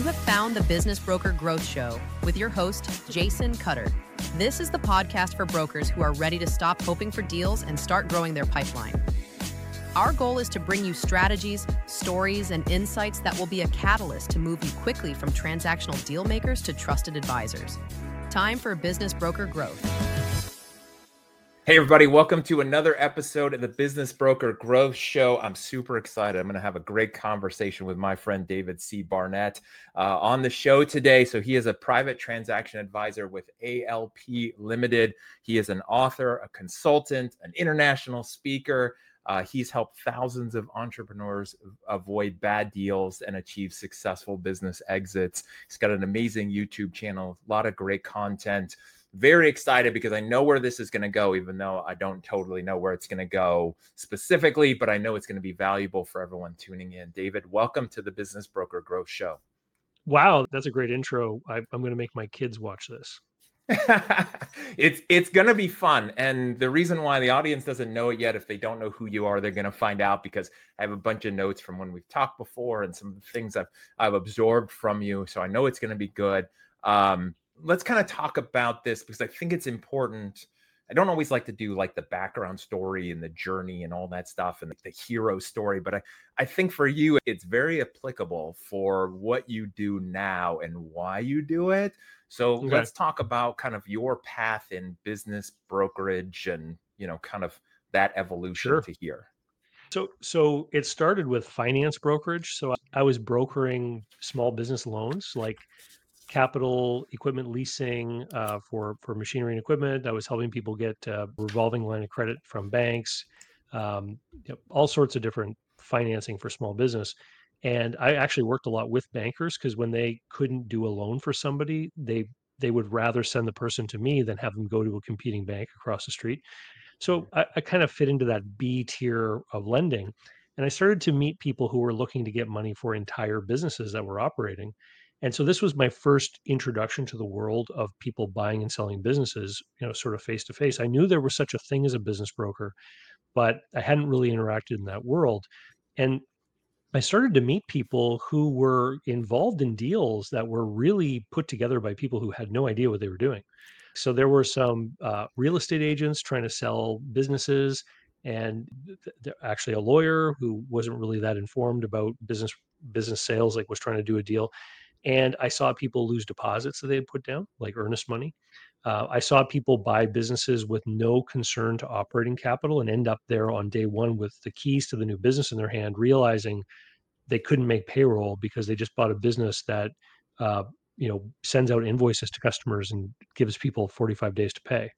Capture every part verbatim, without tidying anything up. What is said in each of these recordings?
have found the Business Broker Growth Show with your host, Jason Cutter. This is the podcast for brokers who are ready to stop hoping for deals and start growing their pipeline. Our goal is to bring you strategies, stories, and insights that will be a catalyst to move you quickly from transactional deal makers to trusted advisors. Time for Business Broker Growth. Hey everybody, welcome to another episode of the Business Broker Growth Show. I'm super excited. I'm going to have a great conversation with my friend David C. Barnett uh, on the show today. So he is a private transaction advisor with A L P Limited. He is an author, a consultant, an international speaker. Uh, he's helped thousands of entrepreneurs avoid bad deals and achieve successful business exits. He's got an amazing YouTube channel, a lot of great content. Very excited because I know where this is going to go, even though I don't totally know where it's going to go specifically, but I know it's going to be valuable for everyone tuning in. David, welcome to the Business Broker Growth Show. Wow, that's a great intro. I, I'm going to make my kids watch this. it's it's going to be fun. And the reason why the audience doesn't know it yet, if they don't know who you are, they're going to find out because I have a bunch of notes from when we've talked before and some of the things I've, I've absorbed from you. So I know it's going to be good. Um, Let's kind of talk about this because I think it's important. I don't always like to do like the background story and the journey and all that stuff and the hero story, but I, I think for you, it's very applicable for what you do now and why you do it. So okay. Let's talk about kind of your path in business brokerage and, you know, kind of that evolution Sure. to here. So, so it started with finance brokerage. So I was brokering small business loans, like capital equipment leasing uh, for, for machinery and equipment. I was helping people get a revolving line of credit from banks, um, you know, all sorts of different financing for small business. And I actually worked a lot with bankers because when they couldn't do a loan for somebody, they they would rather send the person to me than have them go to a competing bank across the street. So I, I kind of fit into that B tier of lending. And I started to meet people who were looking to get money for entire businesses that were operating. And so this was my first introduction to the world of people buying and selling businesses, you know, sort of face to face. I knew there was such a thing as a business broker, but I hadn't really interacted in that world. And I started to meet people who were involved in deals that were really put together by people who had no idea what they were doing. So there were some uh, real estate agents trying to sell businesses, and th- th- actually a lawyer who wasn't really that informed about business business sales, like was trying to do a deal. And I saw people lose deposits that they had put down, like earnest money. Uh, I saw people buy businesses with no concern to operating capital and end up there on day one with the keys to the new business in their hand, realizing they couldn't make payroll because they just bought a business that uh, you know sends out invoices to customers and gives people forty-five days to pay,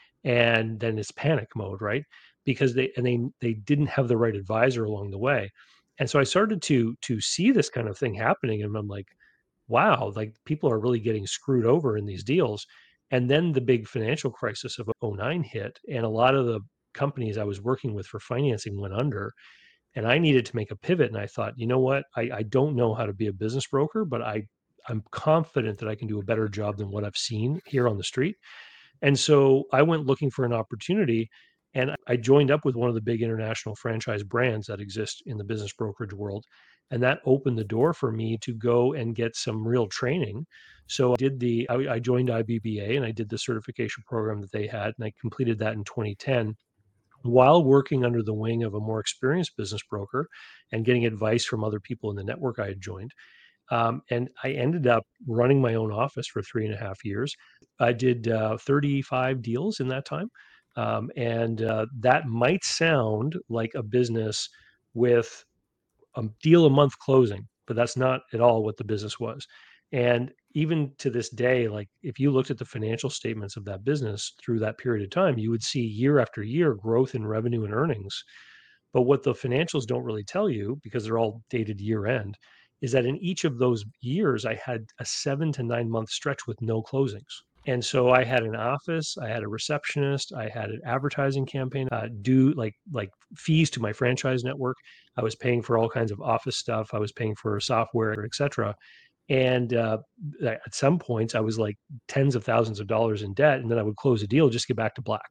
and then it's panic mode, right? Because they and they they didn't have the right advisor along the way. And so I started to to see this kind of thing happening, and I'm like, wow, like people are really getting screwed over in these deals. And then the big financial crisis of oh nine hit, and a lot of the companies I was working with for financing went under, and I needed to make a pivot. And I thought, you know what? I, I don't know how to be a business broker, but I I'm confident that I can do a better job than what I've seen here on the street. And so I went looking for an opportunity, and I joined up with one of the big international franchise brands that exist in the business brokerage world. And that opened the door for me to go and get some real training. So I did the I, I joined I B B A and I did the certification program that they had, and I completed that in twenty ten while working under the wing of a more experienced business broker and getting advice from other people in the network I had joined. Um, and I ended up running my own office for three and a half years. I did uh, thirty-five deals in that time. Um, and uh, that might sound like a business with a deal a month closing, but that's not at all what the business was. And even to this day, like if you looked at the financial statements of that business through that period of time, you would see year after year growth in revenue and earnings. But what the financials don't really tell you, because they're all dated year end, is that in each of those years, I had a seven to nine month stretch with no closings. And so I had an office, I had a receptionist, I had an advertising campaign, uh, due like like fees to my franchise network. I was paying for all kinds of office stuff. I was paying for software, et cetera. And uh, at some points, I was like tens of thousands of dollars in debt, and then I would close a deal just to get back to black.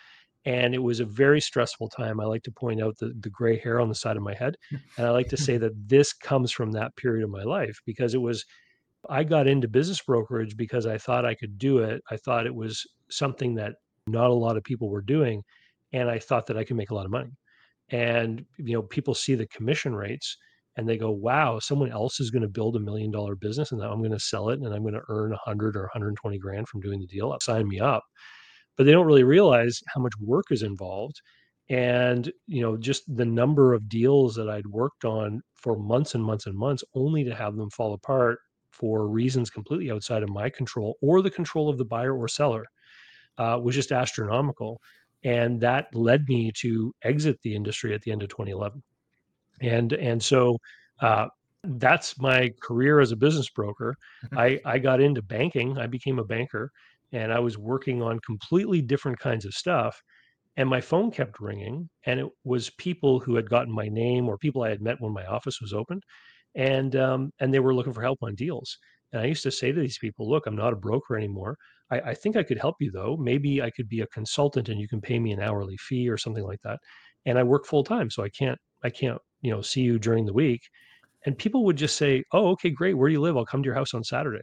And it was a very stressful time. I like to point out the, the gray hair on the side of my head. And I like to say that this comes from that period of my life because it was I got into business brokerage because I thought I could do it. I thought it was something that not a lot of people were doing, and I thought that I could make a lot of money. And you know, people see the commission rates and they go, "Wow, someone else is going to build a million dollar business, and I'm going to sell it, and I'm going to earn a hundred or one hundred twenty grand from doing the deal. Sign me up." But they don't really realize how much work is involved. And, you know, just the number of deals that I'd worked on for months and months and months, only to have them fall apart for reasons completely outside of my control or the control of the buyer or seller, uh, was just astronomical. And that led me to exit the industry at the end of twenty eleven. And and so uh, that's my career as a business broker. I I got into banking. I became a banker, and I was working on completely different kinds of stuff. And my phone kept ringing, and it was people who had gotten my name or people I had met when my office was open, and um, and they were looking for help on deals. And I used to say to these people, "Look, I'm not a broker anymore. I, I think I could help you though. Maybe I could be a consultant, and you can pay me an hourly fee or something like that. And I work full time, so I can't I can't you know see you during the week." And people would just say, "Oh, okay, great. Where do you live? I'll come to your house on Saturday."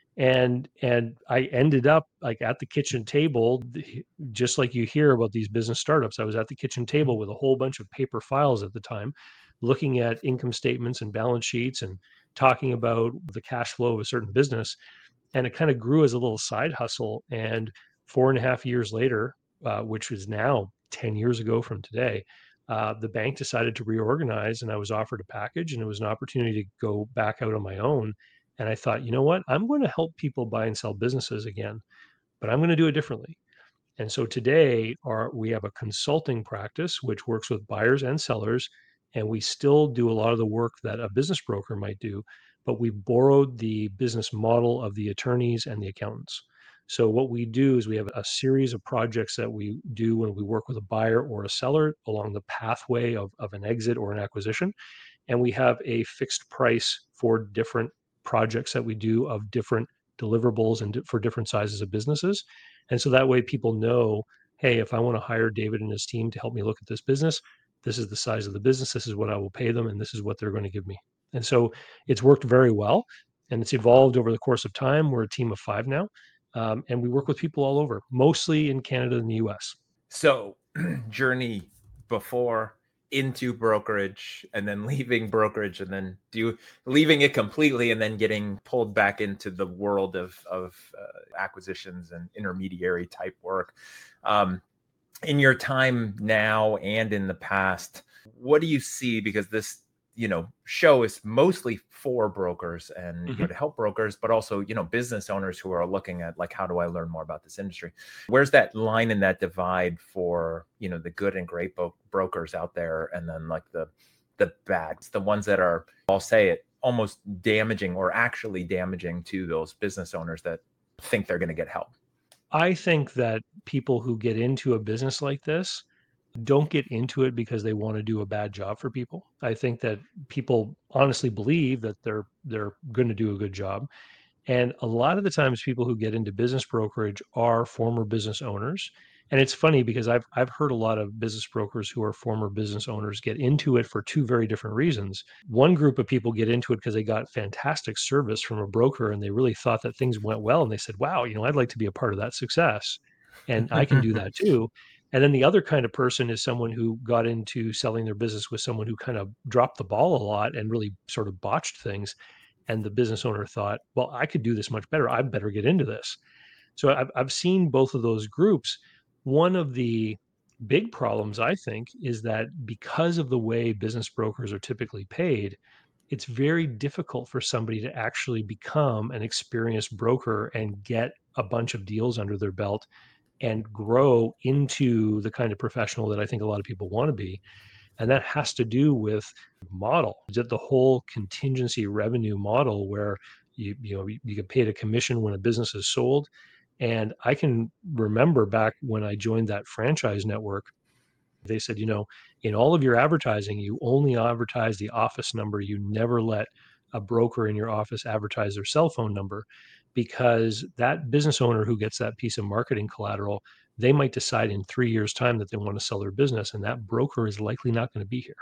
And and I ended up like at the kitchen table, th- just like you hear about these business startups. I was at the kitchen table with a whole bunch of paper files at the time, looking at income statements and balance sheets and talking about the cash flow of a certain business. And it kind of grew as a little side hustle. And four and a half years later, uh, which was now ten years ago from today, uh, the bank decided to reorganize, and I was offered a package, and it was an opportunity to go back out on my own. And I thought, you know what? I'm going to help people buy and sell businesses again, but I'm going to do it differently. And so today, our, we have a consulting practice which works with buyers and sellers, and we still do a lot of the work that a business broker might do, but we borrowed the business model of the attorneys and the accountants. So what we do is we have a series of projects that we do when we work with a buyer or a seller along the pathway of, of an exit or an acquisition. And we have a fixed price for different projects that we do of different deliverables and di- for different sizes of businesses. And so that way people know, hey, if I want to hire David and his team to help me look at this business, this is the size of the business, this is what I will pay them, and this is what they're going to give me. And so it's worked very well, and it's evolved over the course of time. We're a team of five now, um, and we work with people all over, mostly in Canada and the U S. So journey before, into brokerage, and then leaving brokerage, and then do leaving it completely, and then getting pulled back into the world of of uh, acquisitions and intermediary type work. Um, in your time now and in the past, what do you see? Because this, you know, show is mostly for brokers and you know, Mhm. to help brokers, but also, you know, business owners who are looking at like, how do I learn more about this industry? Where's that line in that divide for, you know, the good and great bo- brokers out there, and then like the the bad, the ones that are, I'll say it, almost damaging or actually damaging to those business owners that think they're going to get help? I think that people who get into a business like this don't get into it because they want to do a bad job for people. I think that people honestly believe that they're they're going to do a good job. And a lot of the times people who get into business brokerage are former business owners. And it's funny because I've I've heard a lot of business brokers who are former business owners get into it for two very different reasons. One group of people get into it because they got fantastic service from a broker and they really thought that things went well, and they said, "Wow, you know, I'd like to be a part of that success." And I can do that too. And then the other kind of person is someone who got into selling their business with someone who kind of dropped the ball a lot and really sort of botched things, and the business owner thought, well, I could do this much better. I better get into this. So I've, I've seen both of those groups. One of the big problems, I think, is that because of the way business brokers are typically paid, it's very difficult for somebody to actually become an experienced broker and get a bunch of deals under their belt and grow into the kind of professional that I think a lot of people want to be. And that has to do with model, that the whole contingency revenue model where you you know you, you get paid a commission when a business is sold. And I can remember back when I joined that franchise network, they said, you know, in all of your advertising, you only advertise the office number. You never let a broker in your office advertise their cell phone number, because that business owner who gets that piece of marketing collateral, they might decide in three years' time that they want to sell their business, and that broker is likely not going to be here.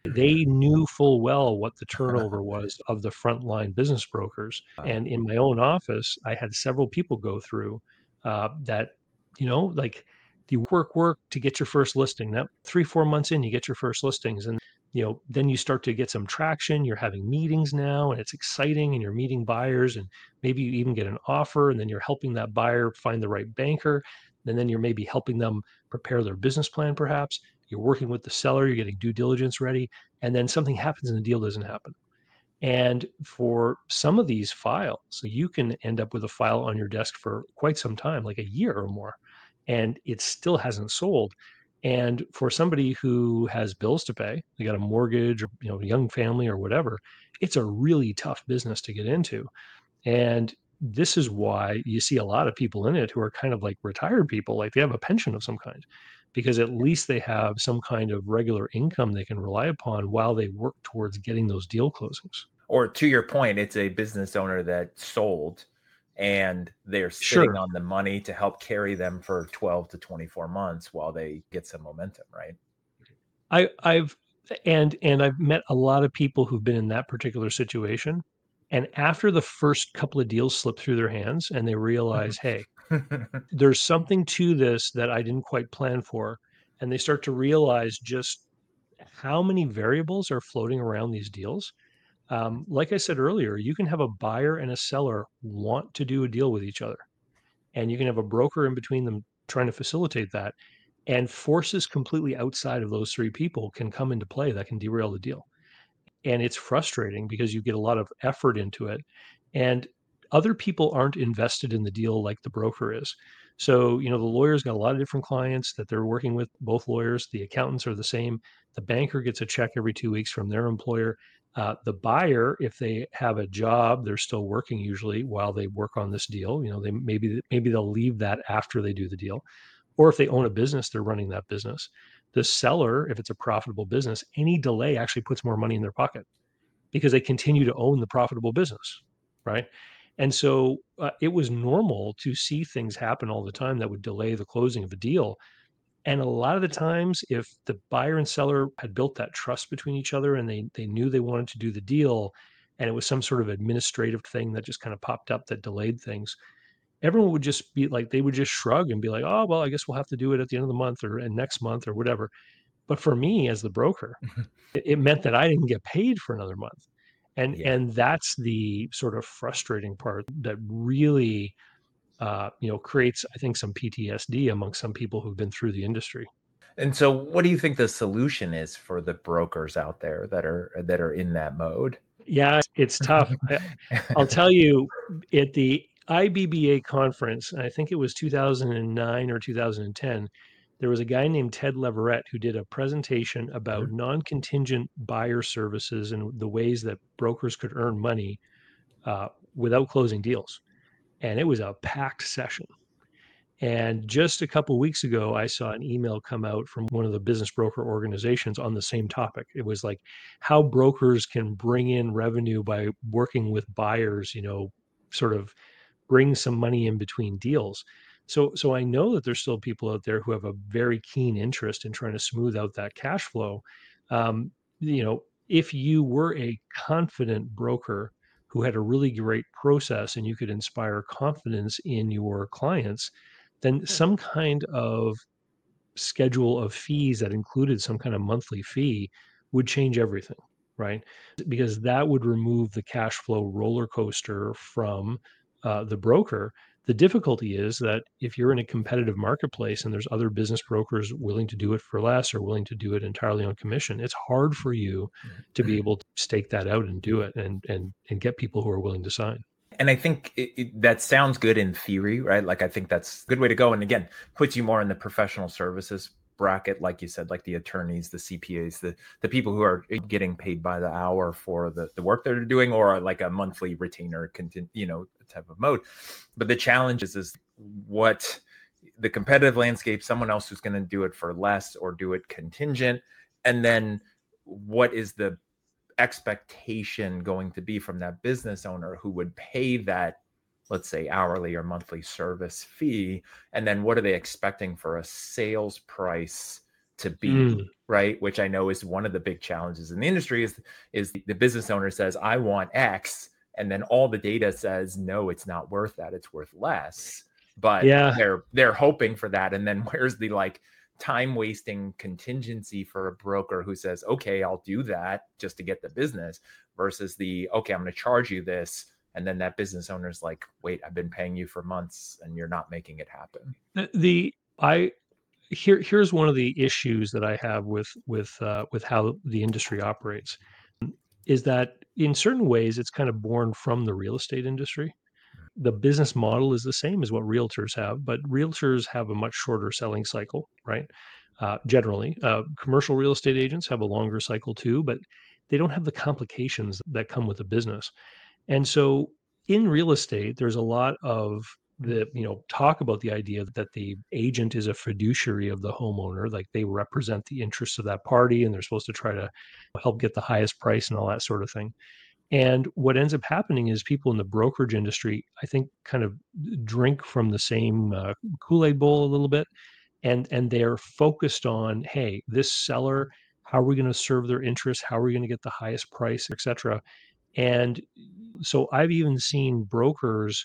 They knew full well what the turnover was of the frontline business brokers. And in my own office, I had several people go through uh, that, you know, like you work, work to get your first listing. That three, four months in, you get your first listings. And, you know, then you start to get some traction. You're having meetings now and it's exciting and you're meeting buyers and maybe you even get an offer and then you're helping that buyer find the right banker. And then you're maybe helping them prepare their business plan, perhaps. You're working with the seller, you're getting due diligence ready, and then something happens and the deal doesn't happen. And for some of these files, you can end up with a file on your desk for quite some time, like a year or more, and it still hasn't sold. And for somebody who has bills to pay, they got a mortgage or, you know, a young family or whatever, it's a really tough business to get into. And this is why you see a lot of people in it who are kind of like retired people, like they have a pension of some kind, because at least they have some kind of regular income they can rely upon while they work towards getting those deal closings. Or to your point, it's a business owner that sold and they're sitting Sure. on the money to help carry them for twelve to twenty-four months while they get some momentum, right? I, I've and and I've met a lot of people who've been in that particular situation. And after the first couple of deals slip through their hands and they realize, hey, there's something to this that I didn't quite plan for. And they start to realize just how many variables are floating around these deals. Um, like I said earlier, you can have a buyer and a seller want to do a deal with each other, and you can have a broker in between them trying to facilitate that. And forces completely outside of those three people can come into play that can derail the deal. And it's frustrating because you get a lot of effort into it and other people aren't invested in the deal like the broker is. So, you know, the lawyer's got a lot of different clients that they're working with, both lawyers, the accountants are the same. The banker gets a check every two weeks from their employer. Uh, the buyer, if they have a job, they're still working usually while they work on this deal. You know, they maybe maybe they'll leave that after they do the deal. Or if they own a business, they're running that business. The seller, if it's a profitable business, any delay actually puts more money in their pocket because they continue to own the profitable business, right? And so uh, it was normal to see things happen all the time that would delay the closing of a deal. And a lot of the times, if the buyer and seller had built that trust between each other and they they knew they wanted to do the deal, and it was some sort of administrative thing that just kind of popped up that delayed things, everyone would just be like, they would just shrug and be like, oh, well, I guess we'll have to do it at the end of the month or and next month or whatever. But for me as the broker, it, it meant that I didn't get paid for another month. And Yeah. and that's the sort of frustrating part that really uh, you know, creates, I think, some P T S D among some people who've been through the industry. And so what do you think the solution is for the brokers out there that are that are in that mode? Yeah, it's tough. I, I'll tell you, at the I B B A conference, I think it was two thousand nine or two thousand ten, there was a guy named Ted Leverett who did a presentation about Mhm. non-contingent buyer services and the ways that brokers could earn money uh, without closing deals. And it was a packed session. And just a couple weeks ago, I saw an email come out from one of the business broker organizations on the same topic. It was like how brokers can bring in revenue by working with buyers, you know, sort of bring some money in between deals. So so I know that there's still people out there who have a very keen interest in trying to smooth out that cash flow. Um, you know, if you were a confident broker who had a really great process and you could inspire confidence in your clients, then some kind of schedule of fees that included some kind of monthly fee would change everything, right? Because that would remove the cash flow roller coaster from uh, the broker. The difficulty is that if you're in a competitive marketplace and there's other business brokers willing to do it for less or willing to do it entirely on commission, it's hard for you to be able to stake that out and do it and and and get people who are willing to sign. And I think it, it, that sounds good in theory, right? Like, I think that's a good way to go. And again, puts you more in the professional services bracket, like you said, like the attorneys, the C P As, the the people who are getting paid by the hour for the, the work they're doing, or like a monthly retainer, contin- you know, type of mode. But the challenge is, is what the competitive landscape, someone else who's going to do it for less or do it contingent. And then what is the expectation going to be from that business owner who would pay that, let's say, hourly or monthly service fee? And then what are they expecting for a sales price to B, Mm. right? Which I know is one of the big challenges in the industry is, is the business owner says, I want X. And then all the data says, no, it's not worth that. It's worth less. But Yeah. they're they're hoping for that. And then where's the like time wasting contingency for a broker who says, okay, I'll do that just to get the business versus the, okay, I'm going to charge you this. And then that business owner's like, wait, I've been paying you for months and you're not making it happen. The, the I here here's one of the issues that I have with with uh, with how the industry operates is that in certain ways it's kind of born from the real estate industry. The business model is the same as what realtors have, but realtors have a much shorter selling cycle, right? Uh, generally, uh, commercial real estate agents have a longer cycle too, but they don't have the complications that come with a business. And so in real estate, there's a lot of the, you know, talk about the idea that the agent is a fiduciary of the homeowner, like they represent the interests of that party and they're supposed to try to help get the highest price and all that sort of thing. And what ends up happening is people in the brokerage industry, I think, kind of drink from the same uh, Kool-Aid bowl a little bit, and and they're focused on, hey, this seller, how are we going to serve their interests? How are we going to get the highest price, et cetera. And so I've even seen brokers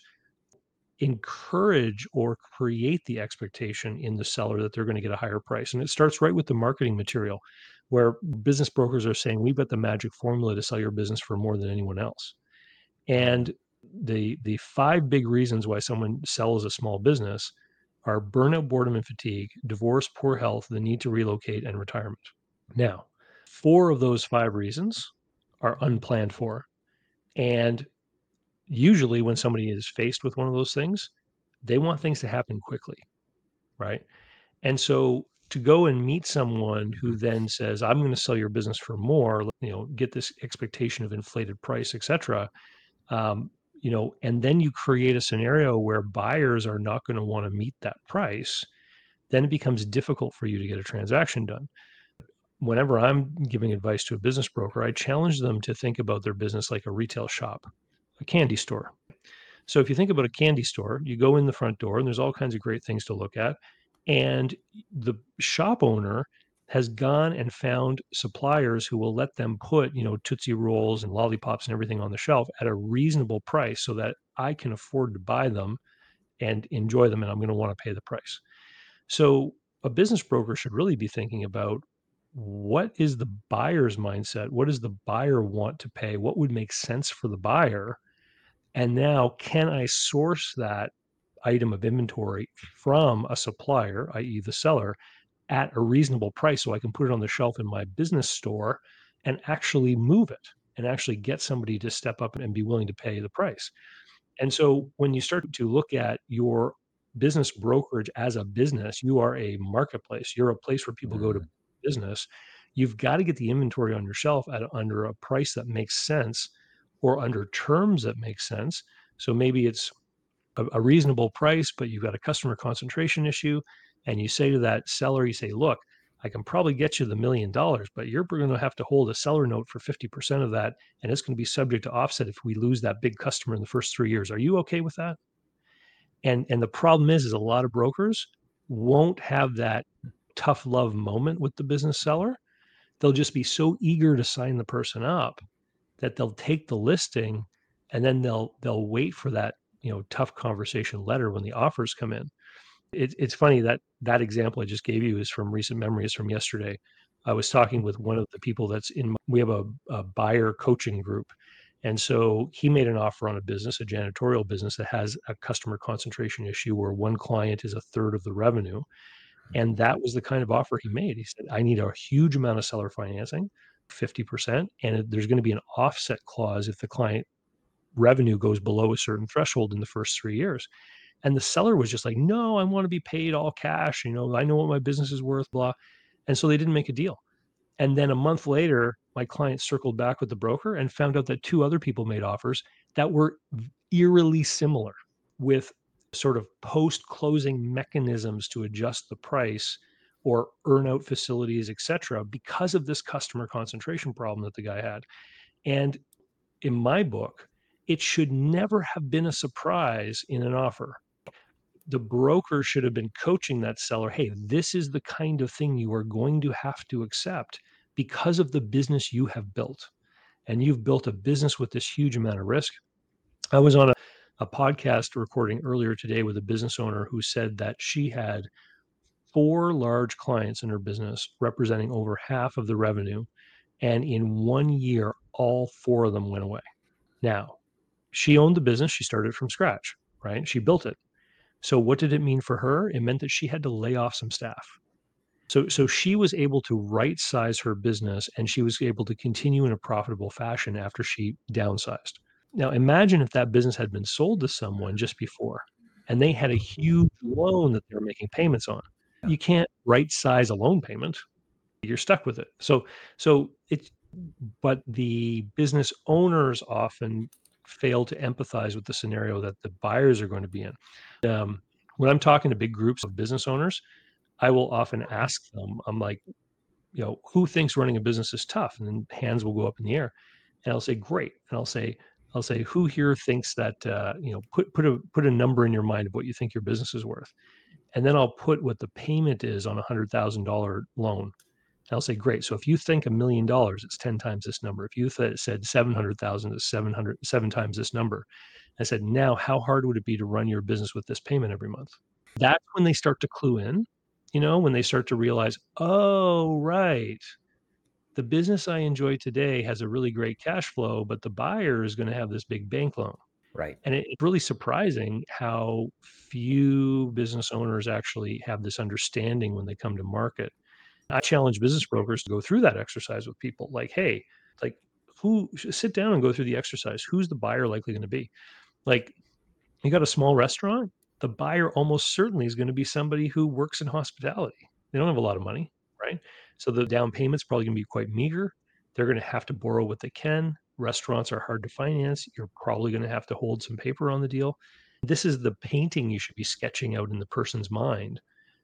encourage or create the expectation in the seller that they're going to get a higher price. And it starts right with the marketing material, where business brokers are saying, we've got the magic formula to sell your business for more than anyone else. And the the five big reasons why someone sells a small business are burnout, boredom, and fatigue, divorce, poor health, the need to relocate, and retirement. Now, four of those five reasons are unplanned for. And usually when somebody is faced with one of those things, they want things to happen quickly, right? And so to go and meet someone who then says, I'm going to sell your business for more, you know, get this expectation of inflated price, et cetera, um, you know, and then you create a scenario where buyers are not going to want to meet that price, then it becomes difficult for you to get a transaction done. Whenever I'm giving advice to a business broker, I challenge them to think about their business like a retail shop, a candy store. So if you think about a candy store, you go in the front door and there's all kinds of great things to look at. And the shop owner has gone and found suppliers who will let them put, you know, Tootsie Rolls and lollipops and everything on the shelf at a reasonable price so that I can afford to buy them and enjoy them and I'm going to want to pay the price. So a business broker should really be thinking about what is the buyer's mindset? What does the buyer want to pay? What would make sense for the buyer? And now, can I source that item of inventory from a supplier, that is the seller, at a reasonable price so I can put it on the shelf in my business store and actually move it and actually get somebody to step up and be willing to pay the price? And so when you start to look at your business brokerage as a business, you are a marketplace. You're a place where people go to business. You've got to get the inventory on your shelf at under a price that makes sense or under terms that make sense. So maybe it's a, a reasonable price, but you've got a customer concentration issue. And you say to that seller, you say, look, I can probably get you the million dollars, but you're going to have to hold a seller note for fifty percent of that. And it's going to be subject to offset if we lose that big customer in the first three years. Are you okay with that? And, and the problem is, is a lot of brokers won't have that tough love moment with the business seller. They'll just be so eager to sign the person up that they'll take the listing and then they'll they'll wait for that, you know, tough conversation letter when the offers come in. It, it's funny that that example I just gave you is from recent memories from yesterday. I was talking with one of the people that's in, we have a, a buyer coaching group. And so he made an offer on a business, a janitorial business that has a customer concentration issue where one client is a third of the revenue. And that was the kind of offer he made. He said, I need a huge amount of seller financing, fifty percent, and there's going to be an offset clause if the client revenue goes below a certain threshold in the first three years. And the seller was just like, no, I want to be paid all cash. You know, I know what my business is worth, blah. And so they didn't make a deal. And then a month later, my client circled back with the broker and found out that two other people made offers that were eerily similar with sort of post-closing mechanisms to adjust the price or earn out facilities, et cetera, because of this customer concentration problem that the guy had. And in my book, it should never have been a surprise in an offer. the broker should have been coaching that seller. Hey, this is the kind of thing you are going to have to accept because of the business you have built. And you've built a business with this huge amount of risk. I was on a, a podcast recording earlier today with a business owner who said that she had four large clients in her business representing over half of the revenue. And in one year, all four of them went away. Now, she owned the business. She started from scratch, right? She built it. So what did it mean for her? It meant that she had to lay off some staff. So, so she was able to right size her business, and she was able to continue in a profitable fashion after she downsized. Now, imagine if that business had been sold to someone just before, and they had a huge loan that they were making payments on. You can't right size a loan payment. You're stuck with it. So, so it's, but the business owners often fail to empathize with the scenario that the buyers are going to be in. Um, when I'm talking to big groups of business owners, I will often ask them, I'm like, you know, who thinks running a business is tough? And then hands will go up in the air, and I'll say, great. And I'll say, I'll say, who here thinks that, uh, you know, put, put a, put a number in your mind of what you think your business is worth. And then I'll put what the payment is on a hundred thousand dollar loan. And I'll say, great. So if you think a million dollars, it's ten times this number. If you th- said seven hundred thousand, it's seven hundred, seven times this number. I said, now how hard would it be to run your business with this payment every month? That's when they start to clue in, you know, when they start to realize, oh, right. The business I enjoy today has a really great cash flow, but the buyer is going to have this big bank loan. Right. And it, it's really surprising how few business owners actually have this understanding when they come to market. I challenge business brokers to go through that exercise with people. Like, hey, like who sit down and go through the exercise. Who's the buyer likely going to be? Like, you got a small restaurant, the buyer almost certainly is going to be somebody who works in hospitality. They don't have a lot of money, right? So the down payment's probably going to be quite meager. They're going to have to borrow what they can. Restaurants are hard to finance. You're probably going to have to hold some paper on the deal. This is the painting you should be sketching out in the person's mind,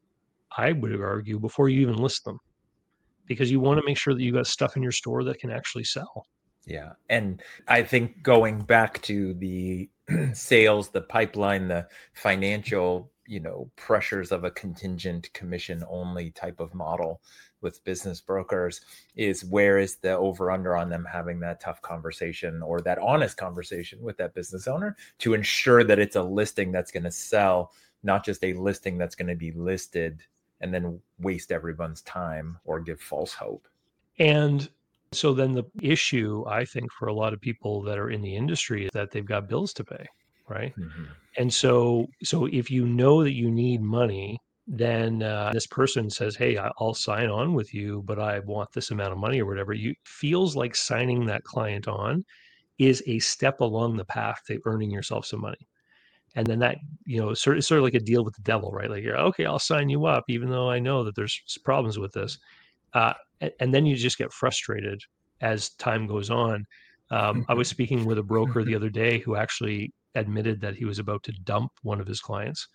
I would argue, before you even list them, because you want to make sure that you got stuff in your store that can actually sell. Yeah. And I think going back to the sales, the pipeline, the financial, you know, pressures of a contingent commission only type of model with business brokers is where is the over under on them having that tough conversation or that honest conversation with that business owner to ensure that it's a listing that's going to sell, not just a listing that's going to be listed and then waste everyone's time or give false hope. And so then the issue, I think, for a lot of people that are in the industry is that they've got bills to pay, right? Mm-hmm. And so, so if you know that you need money, then uh, this person says, hey, I- I'll sign on with you, but I want this amount of money or whatever. You feels like signing that client on is a step along the path to earning yourself some money. And then that, you know, sort of, sort of like a deal with the devil, right? Like, you're okay, I'll sign you up, even though I know that there's problems with this. Uh, and, and then you just get frustrated as time goes on. Um, I was speaking with a broker the other day who actually admitted that he was about to dump one of his clients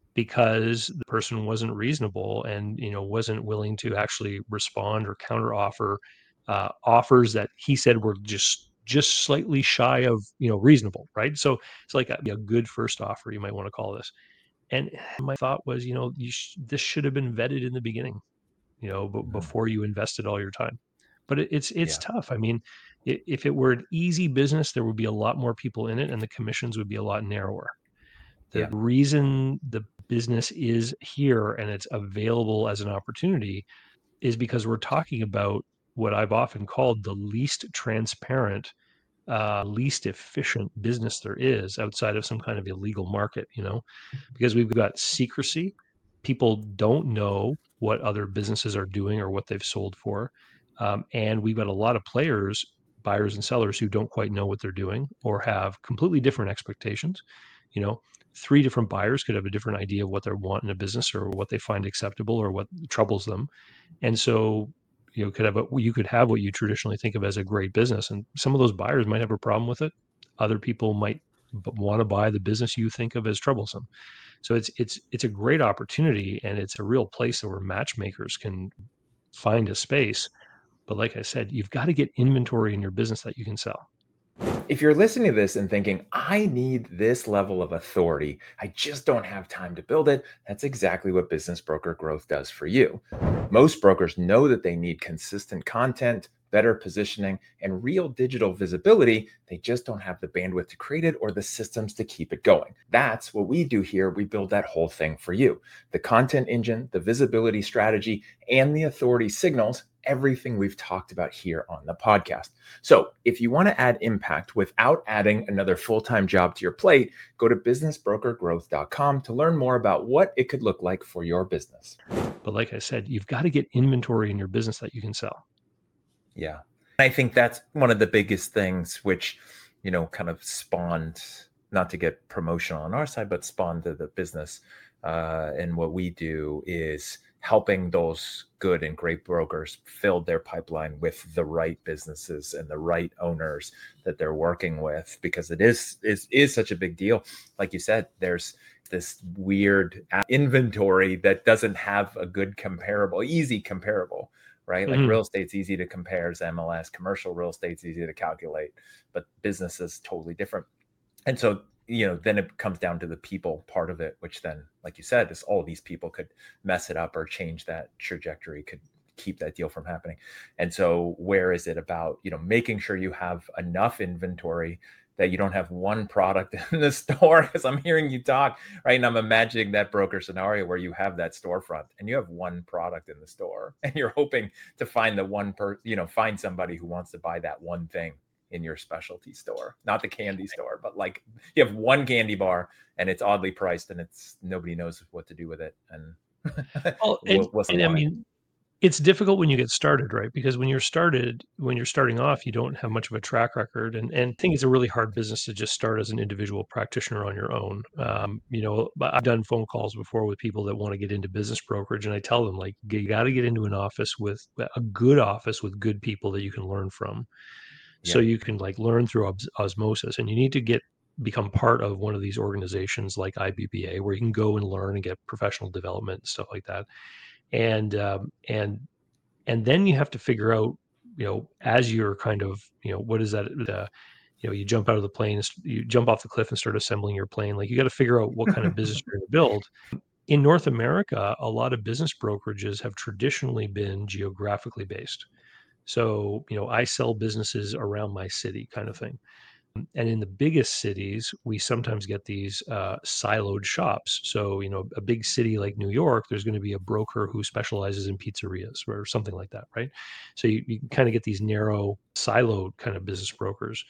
because the person wasn't reasonable and, you know, wasn't willing to actually respond or counter offer uh, offers that he said were just just slightly shy of, you know, reasonable, right? So it's like a, a good first offer, you might want to call this. And my thought was, you know, you sh- this should have been vetted in the beginning, you know, b- before you invested all your time. But it, it's it's Yeah. tough. I mean, i- if it were an easy business, there would be a lot more people in it, and the commissions would be a lot narrower. The Yeah. reason the business is here and it's available as an opportunity is because we're talking about what I've often called the least transparent, uh, least efficient business there is outside of some kind of illegal market, you know, because we've got secrecy. People don't know what other businesses are doing or what they've sold for. Um, and we've got a lot of players, buyers and sellers, who don't quite know what they're doing or have completely different expectations. You know, three different buyers could have a different idea of what they want in a business or what they find acceptable or what troubles them. And so, you know, could have a, you could have what you traditionally think of as a great business, and some of those buyers might have a problem with it. Other people might want to buy the business you think of as troublesome. So it's it's it's a great opportunity, and it's a real place where matchmakers can find a space. But like I said, you've got to get inventory in your business that you can sell. If you're listening to this and thinking, I need this level of authority, I just don't have time to build it, that's exactly what Business Broker Growth does for you. Most brokers know that they need consistent content, better positioning, and real digital visibility. They just don't have the bandwidth to create it or the systems to keep it going. That's what we do here. We build that whole thing for you. The content engine, the visibility strategy, and the authority signals, everything we've talked about here on the podcast. So if you want to add impact without adding another full-time job to your plate, go to business broker growth dot com to learn more about what it could look like for your business. But like I said, you've got to get inventory in your business that you can sell. Yeah. I think that's one of the biggest things which, you know, kind of spawned, not to get promotional on our side, but spawned the, the business. Uh, and what we do is helping those good and great brokers fill their pipeline with the right businesses and the right owners that they're working with, because it is, is, is such a big deal. Like you said, there's this weird inventory that doesn't have a good comparable, easy comparable, right? Like mm-hmm. real estate's easy to compare as M L S, commercial real estate's easy to calculate, but business is totally different. And so, you know, then it comes down to the people part of it, which then, like you said, is all these people could mess it up or change that trajectory, could keep that deal from happening. And so where is it about, you know, making sure you have enough inventory that you don't have one product in the store? Because I'm hearing you talk, right? And I'm imagining that broker scenario where you have that storefront and you have one product in the store and you're hoping to find the one per, you know, find somebody who wants to buy that one thing in your specialty store, not the candy store, but like you have one candy bar and it's oddly priced and it's nobody knows what to do with it. And, well, and, and I mean, it's difficult when you get started, right? Because when you're started, when you're starting off, you don't have much of a track record. And, and I think it's a really hard business to just start as an individual practitioner on your own. Um, you know, I've done phone calls before with people that want to get into business brokerage. And I tell them, like, you got to get into an office with a good office with good people that you can learn from. Yeah. So you can like learn through os- osmosis, and you need to get become part of one of these organizations like I B B A, where you can go and learn and get professional development and stuff like that. And um, and and then you have to figure out, you know, as you're kind of, you know, what is that? Uh, you know, you jump out of the plane, you jump off the cliff and start assembling your plane. Like you got to figure out what kind of business you're going to build. In North America, a lot of business brokerages have traditionally been geographically based. So, you know, I sell businesses around my city kind of thing. And in the biggest cities, we sometimes get these uh, siloed shops. So, you know, a big city like New York, there's going to be a broker who specializes in pizzerias or something like that, right? So you, you kind of get these narrow, siloed kind of business brokers.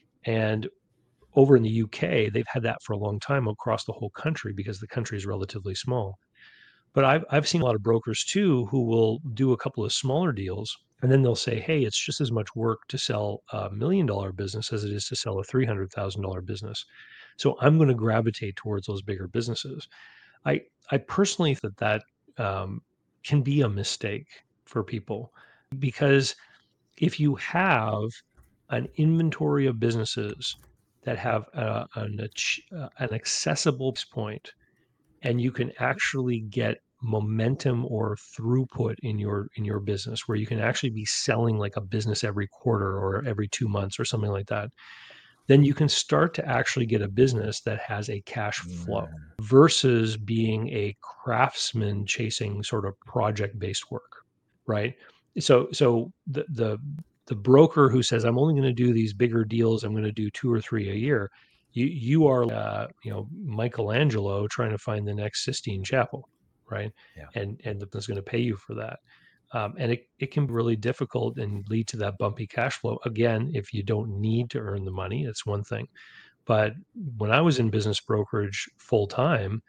And over in the U K, they've had that for a long time across the whole country because the country is relatively small. But I've, I've seen a lot of brokers too who will do a couple of smaller deals. And then they'll say, hey, it's just as much work to sell a million dollar business as it is to sell a three hundred thousand dollars business. So I'm going to gravitate towards those bigger businesses. I, I personally think that that um, can be a mistake for people, because if you have an inventory of businesses that have uh, an, uh, an accessible point, and you can actually get momentum or throughput in your in your business where you can actually be selling like a business every quarter or every two months or something like that, then you can start to actually get a business that has a cash flow versus being a craftsman chasing sort of project-based work, right? So so the the the broker who says, I'm only going to do these bigger deals, I'm going to do two or three a year, you you are uh, you know, Michelangelo trying to find the next Sistine Chapel, right? Yeah. And and the business is going to pay you for that. Um, and it, it can be really difficult and lead to that bumpy cash flow. Again, if you don't need to earn the money, it's one thing. But when I was in business brokerage full time,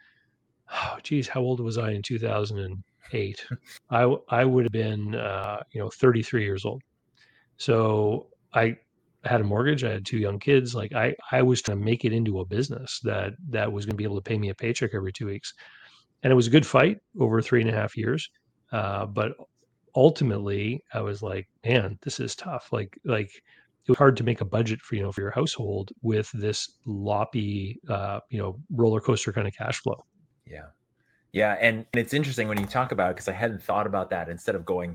oh geez, how old was I in two thousand eight? I I would have been uh, you know, thirty-three years old. So I had a mortgage. I had two young kids. Like I, I was trying to make it into a business that that was going to be able to pay me a paycheck every two weeks, and it was a good fight over three and a half years. Uh, but ultimately, I was like, man, this is tough. Like, like it was hard to make a budget for, you know, for your household with this loppy, uh, you know, roller coaster kind of cash flow. Yeah, yeah, and, and it's interesting when you talk about it, because I hadn't thought about that. Instead of going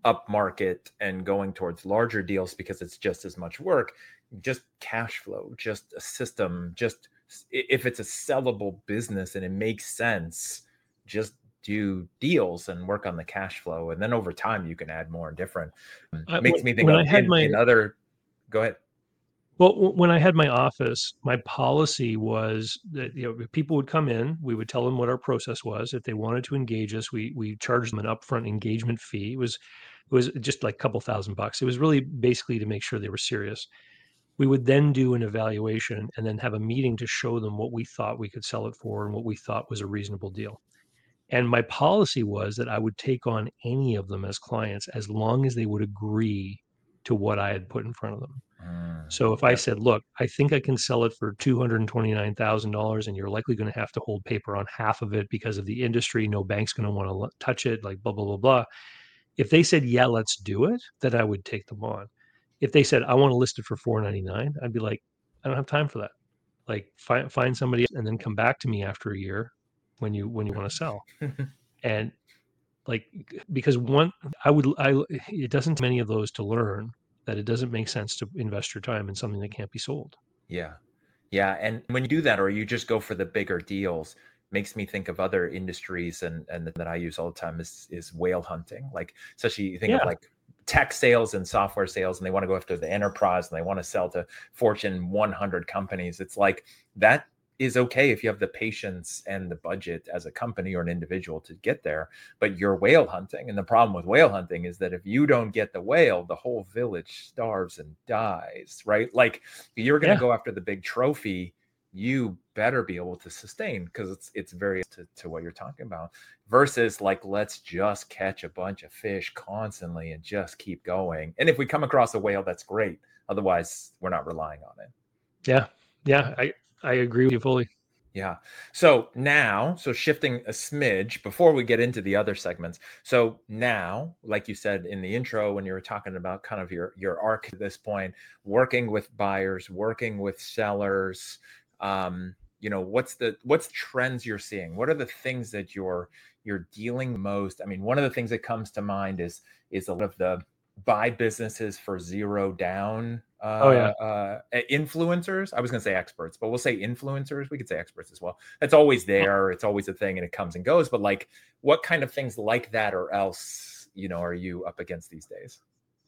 up market and going towards larger deals because it's just as much work. Just cash flow, just a system, just if it's a sellable business and it makes sense, just do deals and work on the cash flow. And then over time, you can add more and different. I, Makes me think when of I had in, my in other, go ahead. Well, w- when I had my office, my policy was that, you know, if people would come in, we would tell them what our process was. If they wanted to engage us, we we charged them an upfront engagement fee. It was it was just like a couple thousand bucks. It was really basically to make sure they were serious. We would then do an evaluation and then have a meeting to show them what we thought we could sell it for and what we thought was a reasonable deal. And my policy was that I would take on any of them as clients as long as they would agree to what I had put in front of them. Mm, So if I yep. said, look, I think I can sell it for two hundred twenty-nine thousand dollars and you're likely going to have to hold paper on half of it because of the industry, no bank's going to want to touch it, like blah, blah, blah, blah. If they said, yeah, let's do it, then I would take them on. If they said, I want to list it for four ninety-nine, I'd be like, I don't have time for that. Like find, find somebody and then come back to me after a year when you, when you want to sell. And like, because one, I would, I, it doesn't take many of those to learn that it doesn't make sense to invest your time in something that can't be sold. Yeah. Yeah. And when you do that, or you just go for the bigger deals, makes me think of other industries and, and that I use all the time is, is whale hunting. Like, especially you think Yeah. of like tech sales and software sales, and they want to go after the enterprise and they want to sell to Fortune one hundred companies. It's like, that is okay if you have the patience and the budget as a company or an individual to get there, but you're whale hunting. And the problem with whale hunting is that if you don't get the whale, the whole village starves and dies, right? Like, you're going to Yeah. go after the big trophy, you better be able to sustain, because it's it's very to, to what you're talking about, versus like, let's just catch a bunch of fish constantly and just keep going. And if we come across a whale, that's great. Otherwise, we're not relying on it. Yeah. Yeah. I, I agree with you fully. Yeah. So now, so shifting a smidge before we get into the other segments. So now, like you said in the intro, when you were talking about kind of your, your arc at this point, working with buyers, working with sellers, um, you know, what's the, what's trends you're seeing? What are the things that you're, you're dealing most? I mean, one of the things that comes to mind is, is a lot of the buy businesses for zero down uh, Oh yeah. uh, influencers. I was going to say experts, but we'll say influencers. We could say experts as well. It's always there. It's always a thing and it comes and goes. But like, what kind of things like that or else, you know, are you up against these days?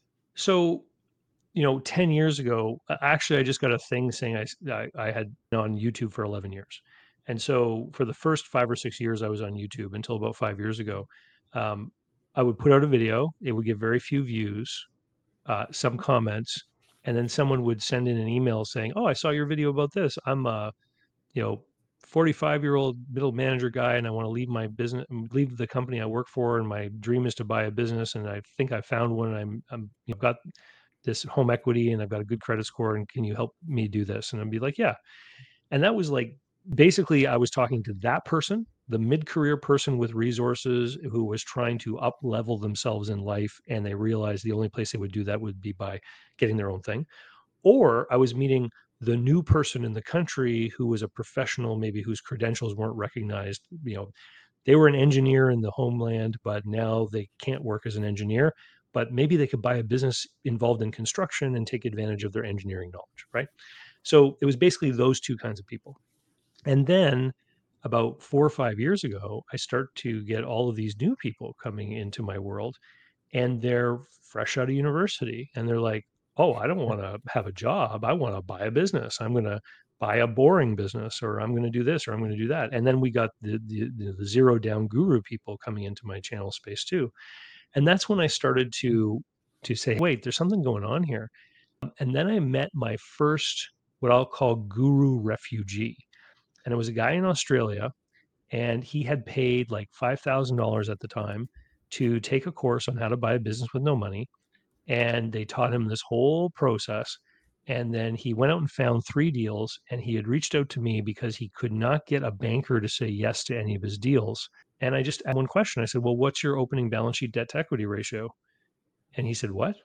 So, you know, ten years ago, uh, actually, I just got a thing saying I, s- I, I had been on YouTube for eleven years. And so for the first five or six years I was on YouTube until about five years ago, um, I would put out a video. It would get very few views, uh, some comments, and then someone would send in an email saying, "Oh, I saw your video about this. I'm a, you know, forty-five year old middle manager guy, and I want to leave my business, leave the company I work for, and my dream is to buy a business, and I think I found one. And I'm, I'm, you know, got this home equity, and I've got a good credit score, and can you help me do this?" And I'd be like, "Yeah." And that was like, basically, I was talking to that person, the mid-career person with resources who was trying to up level themselves in life. And they realized the only place they would do that would be by getting their own thing. Or I was meeting the new person in the country who was a professional, maybe whose credentials weren't recognized. You know, they were an engineer in the homeland, but now they can't work as an engineer. But maybe they could buy a business involved in construction and take advantage of their engineering knowledge, right? So it was basically those two kinds of people. And then about four or five years ago, I start to get all of these new people coming into my world, and they're fresh out of university and they're like, "Oh, I don't want to have a job. I want to buy a business. I'm going to buy a boring business, or I'm going to do this, or I'm going to do that." And then we got the, the the the zero down guru people coming into my channel space too. And that's when I started to to say, wait, there's something going on here. And then I met my first, what I'll call, guru refugee. And it was a guy in Australia, and he had paid like five thousand dollars at the time to take a course on how to buy a business with no money. And they taught him this whole process. And then he went out and found three deals, and he had reached out to me because he could not get a banker to say yes to any of his deals. And I just had one question. I said, "Well, what's your opening balance sheet debt to equity ratio?" And he said, "What?"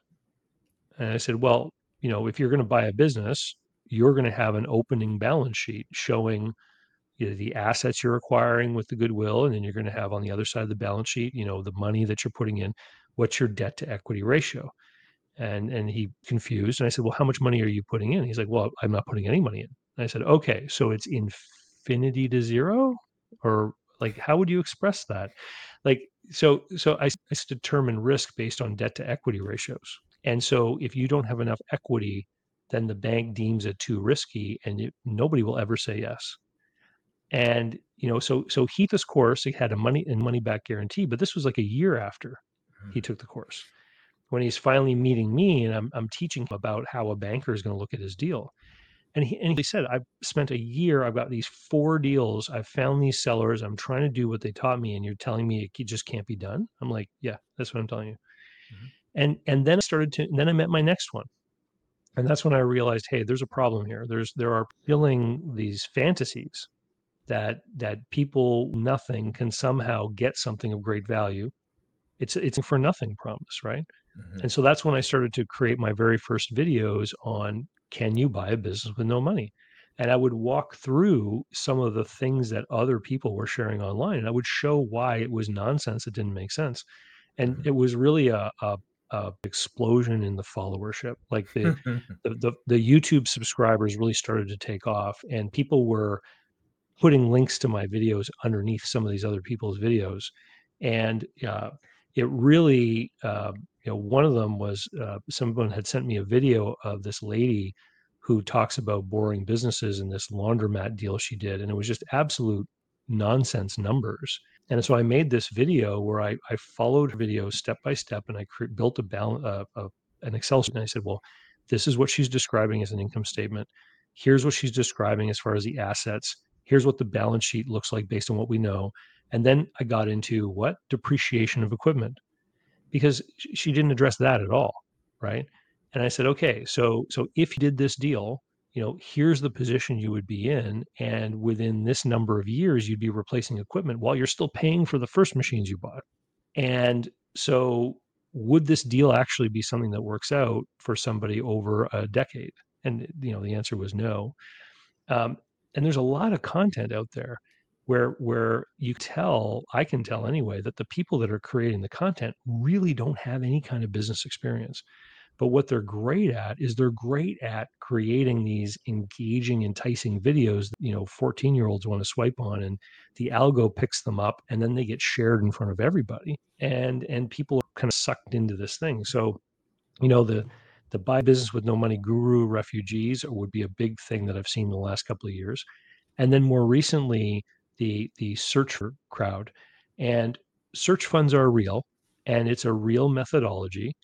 And I said, "Well, you know, if you're going to buy a business, you're going to have an opening balance sheet showing, you know, the assets you're acquiring with the goodwill, and then you're going to have on the other side of the balance sheet, you know, the money that you're putting in. what's your debt to equity ratio? And and he confused. And I said, well, how much money are you putting in? He's like, well, I'm not putting any money in. And I said, okay, so it's infinity to zero? Or like, how would you express that? Like, so so I, I determine risk based on debt to equity ratios. And so if you don't have enough equity, then the bank deems it too risky, and it, nobody will ever say yes. And you know, so so he took this course. He had a money and money back guarantee, but this was like a year after he took the course. When he's finally meeting me, and I'm I'm teaching him about how a banker is going to look at his deal. And he and he said, I've spent a year, I've got these four deals, I've found these sellers, I'm trying to do what they taught me, and you're telling me it just can't be done. I'm like, yeah, that's what I'm telling you. Mm-hmm. And and then I started to, and then I met my next one. And that's when I realized, hey, there's a problem here. There's there are filling these fantasies that that people nothing can somehow get something of great value. It's it's a for nothing promise, right? Mm-hmm. And so that's when I started to create my very first videos on, can you buy a business with no money? And I would walk through some of the things that other people were sharing online, and I would show why it was nonsense. It didn't make sense. And mm-hmm. it was really a, a, a explosion in the followership. Like the, the, the, the YouTube subscribers really started to take off, and people were putting links to my videos underneath some of these other people's videos. And uh, it really, uh, you know, one of them was uh, someone had sent me a video of this lady who talks about boring businesses in this laundromat deal she did. And it was just absolute nonsense numbers. And so I made this video where I, I followed her video step by step, and I cre- built a balance, uh, uh, an Excel sheet. And I said, well, this is what she's describing as an income statement. Here's what she's describing as far as the assets. Here's what the balance sheet looks like based on what we know. And then I got into what? Depreciation of equipment, because she didn't address that at all, right? And I said, okay, so so if you did this deal, you know, here's the position you would be in, and within this number of years, you'd be replacing equipment while you're still paying for the first machines you bought. And so would this deal actually be something that works out for somebody over a decade? And, you know, the answer was no. Um, and there's a lot of content out there where where you tell, I can tell anyway, that the people that are creating the content really don't have any kind of business experience. But what they're great at is they're great at creating these engaging, enticing videos that, you know, fourteen year olds want to swipe on, and the algo picks them up, and then they get shared in front of everybody. And and people are kind of sucked into this thing. So, you know, the the buy business with no money guru refugees would be a big thing that I've seen in the last couple of years. And then more recently, the the search crowd. And search funds are real, and it's a real methodology.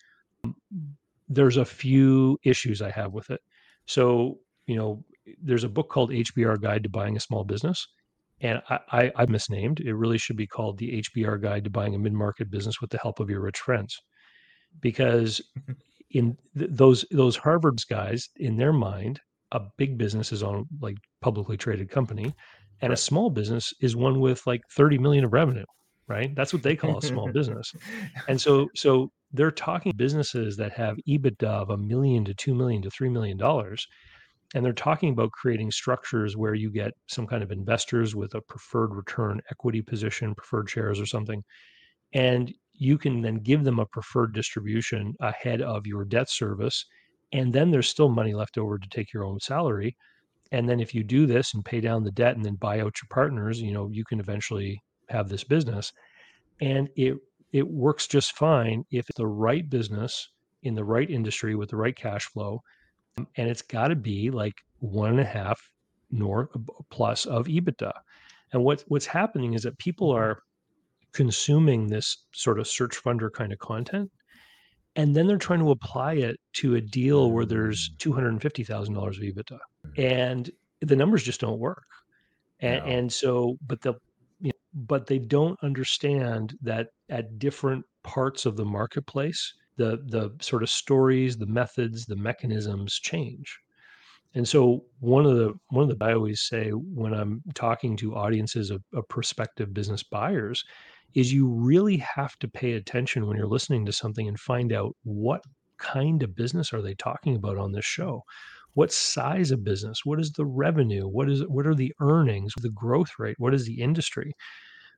There's a few issues I have with it. So, you know, there's a book called H B R Guide to Buying a Small Business, and I, I, I misnamed. It really should be called the H B R Guide to Buying a Mid-Market Business with the Help of Your Rich Friends, because in th- those those Harvard guys, in their mind, a big business is on like publicly traded company, and right. a small business is one with like thirty million of revenue, right? That's what they call a small business. And so so they're talking businesses that have EBITDA of a million to two million to three million dollars. And they're talking about creating structures where you get some kind of investors with a preferred return equity position, preferred shares or something. And you can then give them a preferred distribution ahead of your debt service. And then there's still money left over to take your own salary. And then if you do this and pay down the debt and then buy out your partners, you know, you can eventually have this business. And it it works just fine if it's the right business in the right industry with the right cash flow. And it's got to be like one and a half north plus of EBITDA. And what, what's happening is that people are consuming this sort of search funder kind of content, and then they're trying to apply it to a deal where there's two hundred fifty thousand dollars of EBITDA, and the numbers just don't work. And, no. and so, but the, you know, but they don't understand that at different parts of the marketplace, the the sort of stories, the methods, the mechanisms change. And so one of the one of the I always say when I'm talking to audiences of, of prospective business buyers is you really have to pay attention when you're listening to something and find out what kind of business are they talking about on this show. What size of business? What is the revenue? What is what are the earnings? The growth rate? What is the industry?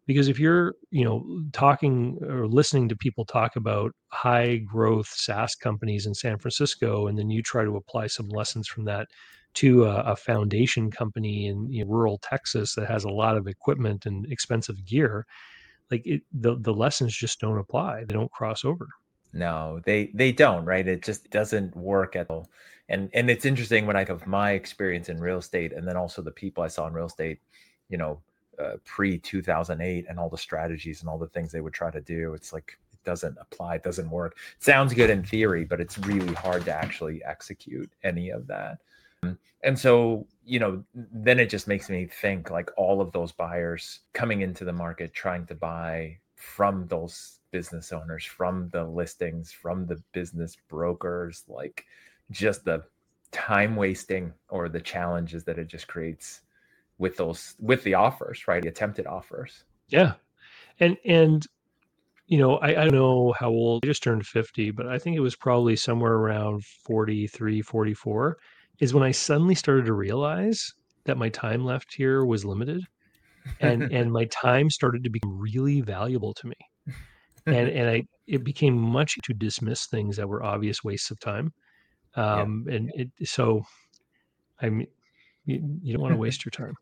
Because if you're, you know, talking or listening to people talk about high growth SaaS companies in San Francisco, and then you try to apply some lessons from that to a, a foundation company in, you know, rural Texas that has a lot of equipment and expensive gear, like it, the the lessons just don't apply. They don't cross over. No, they they don't, right? It just doesn't work at all. And and it's interesting when I think of my experience in real estate and then also the people I saw in real estate, you know, uh, pre two thousand eight and all the strategies and all the things they would try to do. It's like it doesn't apply, it doesn't work. It sounds good in theory, but it's really hard to actually execute any of that. And so, you know, then it just makes me think like all of those buyers coming into the market trying to buy from those business owners, from the listings, from the business brokers, like just the time wasting or the challenges that it just creates with those with the offers, right? The attempted offers. Yeah. And and you know, I, I don't know how old, I just turned fifty, but I think it was probably somewhere around forty-three, forty-four is when I suddenly started to realize that my time left here was limited, and and my time started to become really valuable to me. And and I it became much to dismiss things that were obvious wastes of time. Yeah. Um, and it so I mean, you, you don't want to waste your time.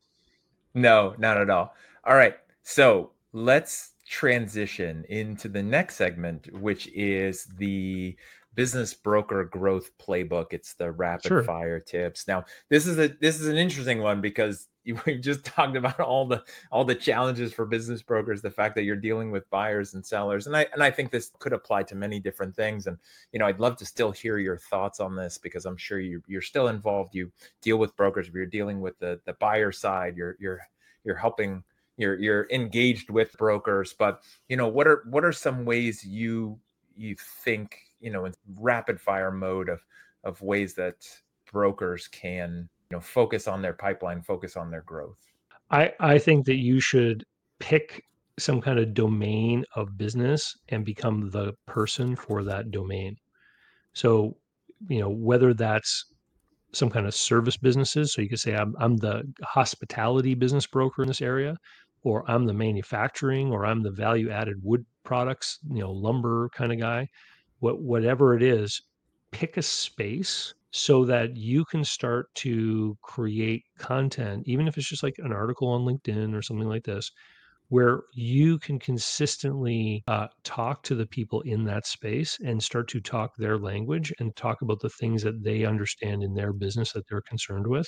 No, not at all. All right. So let's transition into the next segment, which is the business broker growth playbook. It's the rapid Sure. fire tips. Now, this is a this is an interesting one because we've just talked about all the all the challenges for business brokers, the fact that you're dealing with buyers and sellers. And I and I think this could apply to many different things. And you know, I'd love to still hear your thoughts on this because I'm sure you you're still involved. You deal with brokers, but you're dealing with the the buyer side. You're you're you're helping you're you're engaged with brokers. But you know, what are what are some ways you you think, you know, in rapid fire mode of of ways that brokers can, you know, focus on their pipeline, focus on their growth? I I think that you should pick some kind of domain of business and become the person for that domain. So, you know, whether that's some kind of service businesses, so you could say I'm I'm the hospitality business broker in this area, or I'm the manufacturing, or I'm the value added wood products, you know, lumber kind of guy. What whatever it is, pick a space so that you can start to create content, even if it's just like an article on LinkedIn or something like this, where you can consistently uh, talk to the people in that space and start to talk their language and talk about the things that they understand in their business that they're concerned with,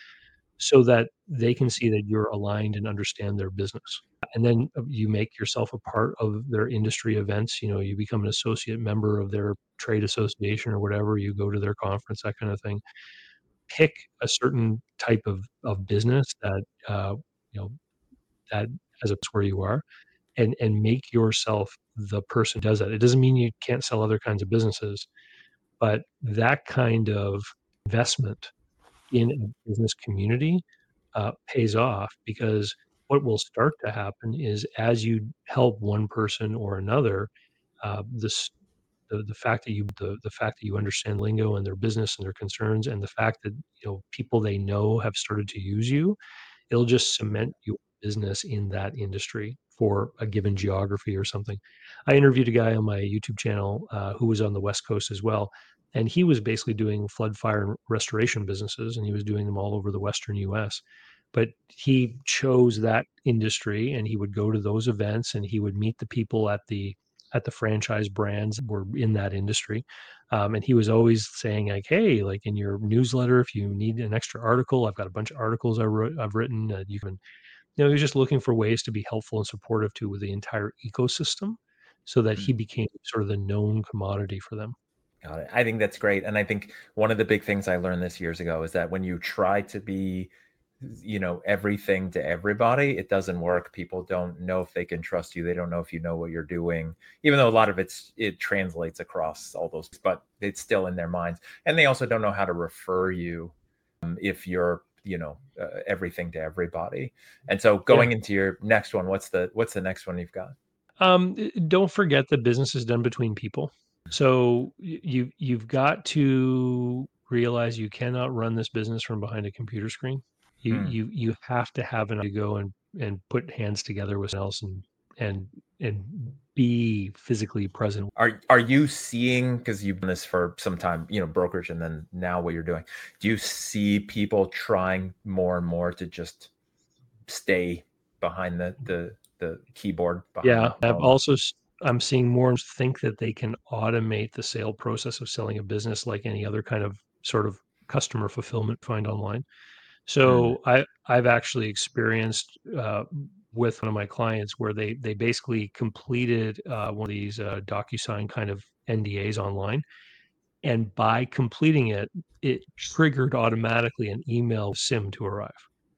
so that they can see that you're aligned and understand their business. And then uh, you make yourself a part of their industry events. You know, you become an associate member of their trade association or whatever, you go to their conference, that kind of thing. Pick a certain type of, of business that, uh, you know, that as it's where you are, and and make yourself the person who does that. It doesn't mean you can't sell other kinds of businesses, but that kind of investment in a business community uh, pays off, because what will start to happen is as you help one person or another, uh, this the, the fact that you the, the fact that you understand lingo and their business and their concerns, and the fact that you know people they know have started to use you, it'll just cement your business in that industry for a given geography or something. I interviewed a guy on my YouTube channel uh, who was on the West Coast as well. And he was basically doing flood, fire, and restoration businesses, and he was doing them all over the Western U S. But he chose that industry, and he would go to those events, and he would meet the people at the at the franchise brands that were in that industry. Um, and he was always saying like, "Hey, like in your newsletter, if you need an extra article, I've got a bunch of articles I wrote, I've written. Uh, you can." You know, he was just looking for ways to be helpful and supportive to the entire ecosystem, so that Mm. he became sort of the known commodity for them. Got it. I think that's great. And I think one of the big things I learned this years ago is that when you try to be, you know, everything to everybody, it doesn't work. People don't know if they can trust you. They don't know if you know what you're doing, even though a lot of it's, it translates across all those, but it's still in their minds. And they also don't know how to refer you um, if you're, you know, uh, everything to everybody. And so going Yeah. into your next one, what's the, what's the next one you've got? Um, i- don't forget that business is done between people. So y- you you've got to realize you cannot run this business from behind a computer screen. You Mm. you you have to have an to go and and put hands together with someone else and and and be physically present. Are are you seeing, because you've done this for some time, you know, brokerage, and then now what you're doing, do you see people trying more and more to just stay behind the the the keyboard? Yeah, The I've also I'm seeing more think that they can automate the sale process of selling a business like any other kind of sort of customer fulfillment find online. So mm. I I've actually experienced uh, with one of my clients where they they basically completed uh, one of these uh, DocuSign kind of N D As online, and by completing it, it triggered automatically an email SIM to arrive.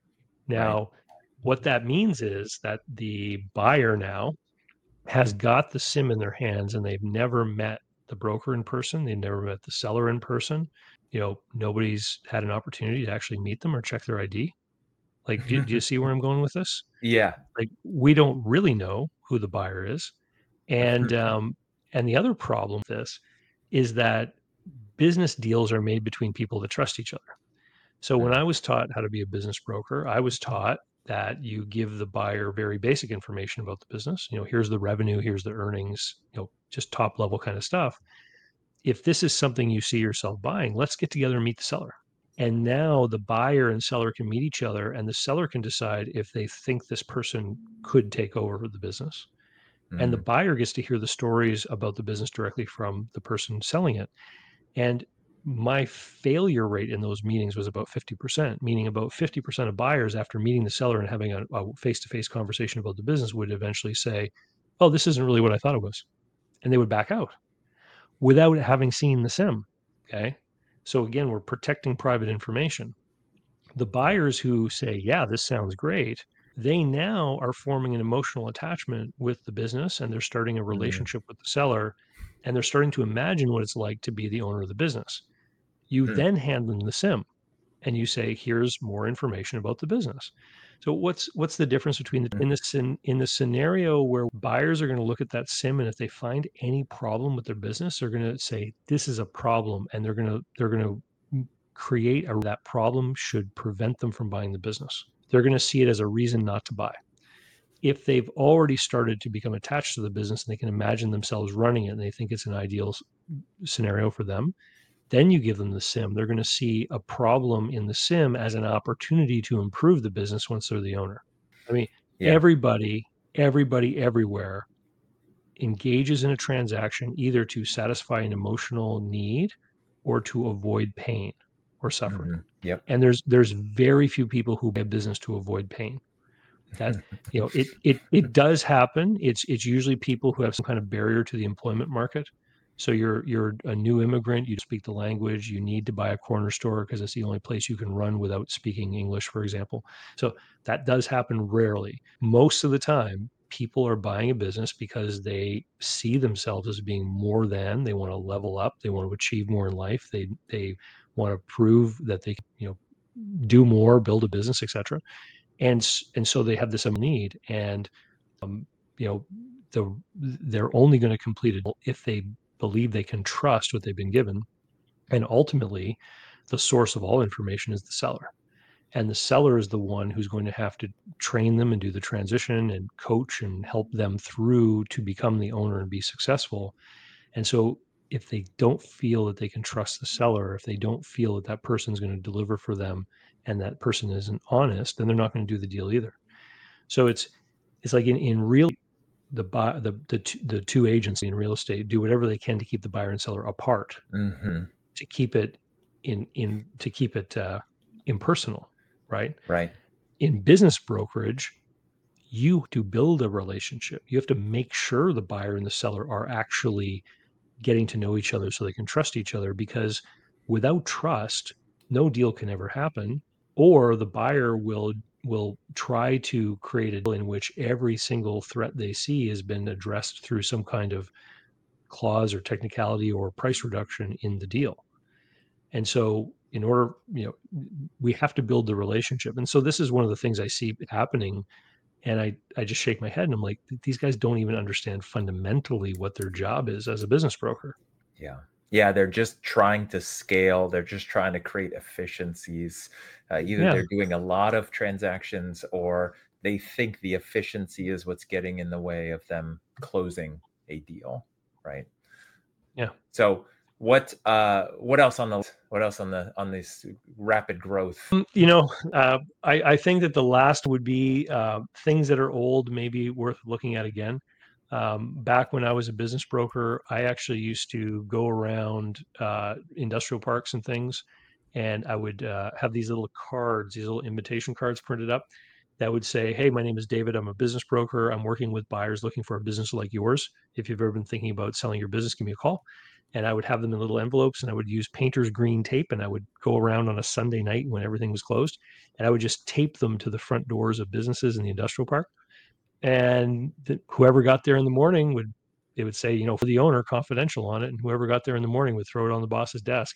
Now, right. What that means is that the buyer now has got the SIM in their hands, and they've never met the broker in person. They've never met the seller in person. You know, nobody's had an opportunity to actually meet them or check their I D. Like, do, do you see where I'm going with this? Yeah. Like, we don't really know who the buyer is. And, um, and the other problem with this is that business deals are made between people that trust each other. So when I was taught how to be a business broker, I was taught that you give the buyer very basic information about the business. You know, here's the revenue, here's the earnings, you know, just top level kind of stuff. If this is something you see yourself buying, let's get together and meet the seller. And now the buyer and seller can meet each other, and the seller can decide if they think this person could take over the business. Mm. And the buyer gets to hear the stories about the business directly from the person selling it. And my failure rate in those meetings was about fifty percent, meaning about fifty percent of buyers, after meeting the seller and having a, a face-to-face conversation about the business, would eventually say, oh, this isn't really what I thought it was. And they would back out without having seen the SIM. Okay. So again, we're protecting private information. The buyers who say, yeah, this sounds great, they now are forming an emotional attachment with the business, and they're starting a relationship mm. with the seller, and they're starting to imagine what it's like to be the owner of the business. You mm. then hand them the SIM and you say, here's more information about the business. So what's what's the difference between the, in this in, in the scenario where buyers are going to look at that SIM, and if they find any problem with their business, they're going to say this is a problem, and they're going to they're going to create a, that problem should prevent them from buying the business. They're going to see it as a reason not to buy. If they've already started to become attached to the business and they can imagine themselves running it and they think it's an ideal scenario for them, then you give them the SIM. They're going to see a problem in the SIM as an opportunity to improve the business once they're the owner. I mean, yeah. everybody, everybody, everywhere engages in a transaction either to satisfy an emotional need or to avoid pain or suffering. Mm-hmm. Yep. And there's there's very few people who buy business to avoid pain. That, you know, it it it does happen. It's it's usually people who have some kind of barrier to the employment market. So you're you're a new immigrant, you speak the language, you need to buy a corner store because it's the only place you can run without speaking English, for example. So that does happen rarely. Most of the time, people are buying a business because they see themselves as being more than, they want to level up, they want to achieve more in life, they they want to prove that they, you know, do more, build a business, et cetera. And and so they have this need, and um, you know, the they're only going to complete it if they believe they can trust what they've been given. And ultimately, the source of all information is the seller. And the seller is the one who's going to have to train them and do the transition and coach and help them through to become the owner and be successful. And so if they don't feel that they can trust the seller, if they don't feel that that person's going to deliver for them and that person isn't honest, then they're not going to do the deal either. So it's it's like in, in real the buy, the the two, the two agents in real estate do whatever they can to keep the buyer and seller apart, mm-hmm. to keep it in in to keep it uh, impersonal, right? Right. In business brokerage, you to build a relationship, you have to make sure the buyer and the seller are actually getting to know each other so they can trust each other, because without trust, no deal can ever happen, or the buyer will will try to create a deal in which every single threat they see has been addressed through some kind of clause or technicality or price reduction in the deal. And so in order, you know, we have to build the relationship. And so this is one of the things I see happening. And I, I just shake my head and I'm like, these guys don't even understand fundamentally what their job is as a business broker. Yeah. Yeah. They're just trying to scale. They're just trying to create efficiencies. Uh, either yeah. they're doing a lot of transactions or they think the efficiency is what's getting in the way of them closing a deal, right? Yeah. So what uh what else on the what else on the on this rapid growth? You know, uh, I, I think that the last would be uh, things that are old, maybe worth looking at again. Um, back when I was a business broker, I actually used to go around uh, industrial parks and things, and I would uh, have these little cards, these little invitation cards printed up that would say, "Hey, my name is David. I'm a business broker. I'm working with buyers looking for a business like yours. If you've ever been thinking about selling your business, give me a call." And I would have them in little envelopes, and I would use painter's green tape, and I would go around on a Sunday night when everything was closed, and I would just tape them to the front doors of businesses in the industrial park. And the, whoever got there in the morning would, it would say, you know, for the owner, confidential on it, and whoever got there in the morning would throw it on the boss's desk.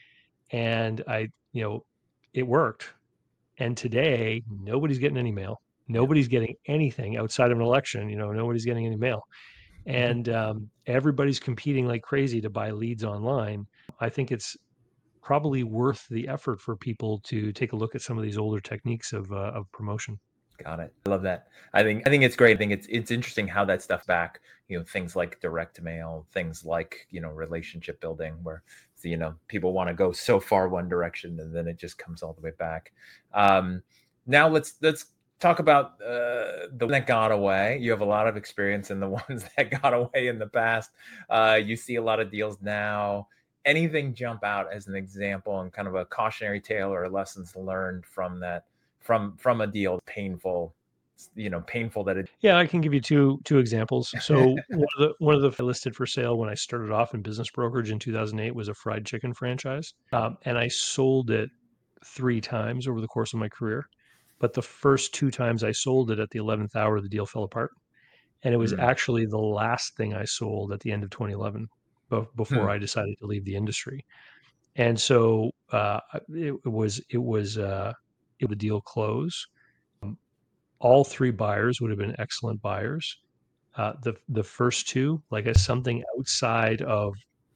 And I, you know, it worked. And today, nobody's getting any mail. Nobody's getting anything outside of an election. You know, nobody's getting any mail. And um, everybody's competing like crazy to buy leads online. I think it's probably worth the effort for people to take a look at some of these older techniques of uh, of promotion. Got it. I love that. I think I think it's great. I think it's it's interesting how that stuff back, you know, things like direct mail, things like, you know, relationship building, where, you know, people want to go so far one direction and then it just comes all the way back. Um, now let's let's talk about uh, the one that got away. You have a lot of experience in the ones that got away in the past. Uh, you see a lot of deals now. Anything jump out as an example and kind of a cautionary tale or lessons learned from that, from from a deal, painful, you know, painful that it. Yeah, I can give you two two examples. So one of the one of the listed for sale when I started off in business brokerage in two thousand eight was a fried chicken franchise, um, and I sold it three times over the course of my career. But the first two times I sold it, at the eleventh hour, the deal fell apart. And it was Mm. actually the last thing I sold at the end of twenty eleven, be- before Hmm. I decided to leave the industry. And so uh, it, it was, it was, uh, it the deal close. Um, all three buyers would have been excellent buyers. Uh, the the first two, like as something outside of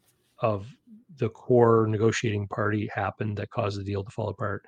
of the core negotiating party happened that caused the deal to fall apart.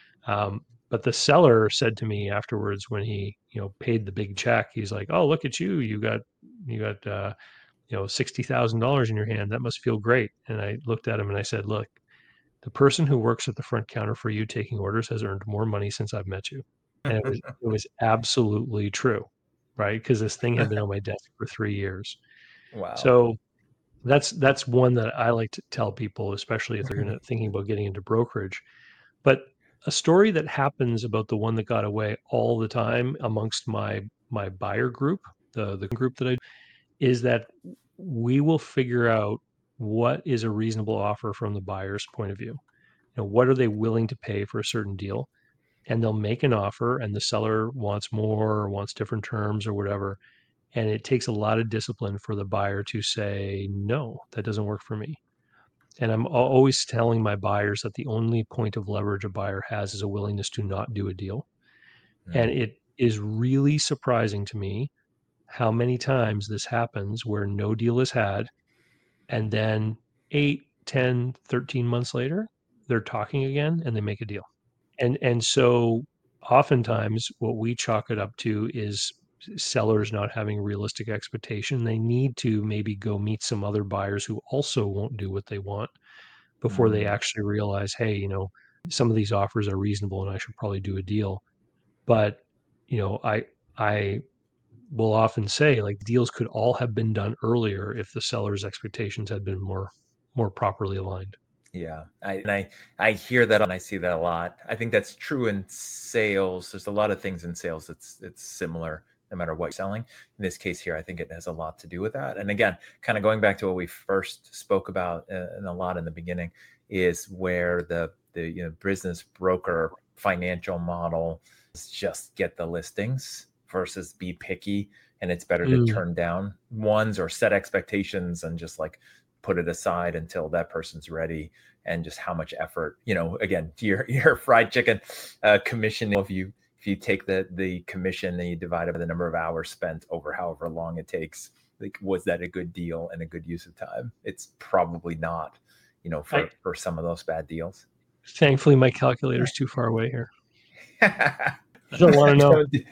Um, but the seller said to me afterwards, when he, you know, paid the big check, he's like, "Oh, look at you! You got, you got, uh, you know, sixty thousand dollars in your hand. That must feel great." And I looked at him and I said, "Look, the person who works at the front counter for you taking orders has earned more money since I've met you." And it was, it was absolutely true, right? Because this thing had been on my desk for three years. Wow. So that's that's one that I like to tell people, especially if they're going to thinking about getting into brokerage. But a story that happens about the one that got away all the time amongst my my buyer group, the the group that I, is that we will figure out what is a reasonable offer from the buyer's point of view. You know, what are they willing to pay for a certain deal? And they'll make an offer, and the seller wants more or wants different terms or whatever. And it takes a lot of discipline for the buyer to say, "No, that doesn't work for me." And I'm always telling my buyers that the only point of leverage a buyer has is a willingness to not do a deal. Mm. And it is really surprising to me how many times this happens where no deal is had, and then eight, ten, thirteen months later, they're talking again and they make a deal. And and so oftentimes what we chalk it up to is sellers not having realistic expectation. They need to maybe go meet some other buyers who also won't do what they want before they Mm. actually realize, hey, you know, some of these offers are reasonable and I should probably do a deal. But, you know, I I will often say, like, deals could all have been done earlier if the seller's expectations had been more more properly aligned. Yeah, I and I I hear that and I see that a lot. I think that's true in sales. There's a lot of things in sales that's it's similar no matter what you're selling. In this case here, I think it has a lot to do with that. And again, kind of going back to what we first spoke about uh, and a lot in the beginning is where the the you know business broker financial model is just get the listings versus be picky, and it's better to Mm. turn down ones or set expectations and just like put it aside until that person's ready. And just how much effort, you know, again, your your fried chicken uh, commission, if you if you take the the commission and you divide it by the number of hours spent over however long it takes, like, was that a good deal and a good use of time? It's probably not, you know, for I, for some of those bad deals. thankfully, my calculator's too far away here. I don't want to know. Don't do-